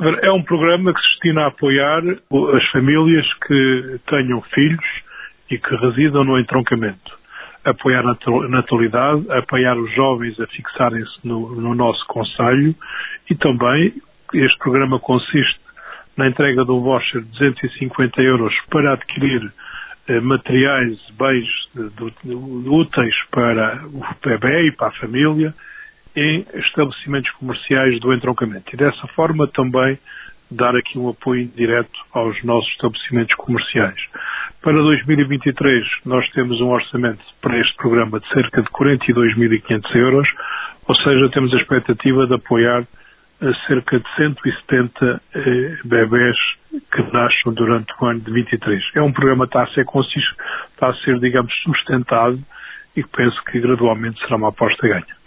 É um programa que se destina a apoiar as famílias que tenham filhos e que residam no entroncamento. Apoiar a natalidade, apoiar os jovens a fixarem-se no nosso concelho e também este programa consiste na entrega de um voucher de 250 euros para adquirir materiais, bens úteis para o bebê e para a família em estabelecimentos comerciais do entroncamento. E dessa forma também dar aqui um apoio direto aos nossos estabelecimentos comerciais. Para 2023 nós temos um orçamento para este programa de cerca de 42.500 euros, ou seja, temos a expectativa de apoiar cerca de 170 bebés que nasçam durante o ano de 23. É um programa que está a ser, digamos, sustentado e penso que gradualmente será uma aposta ganha.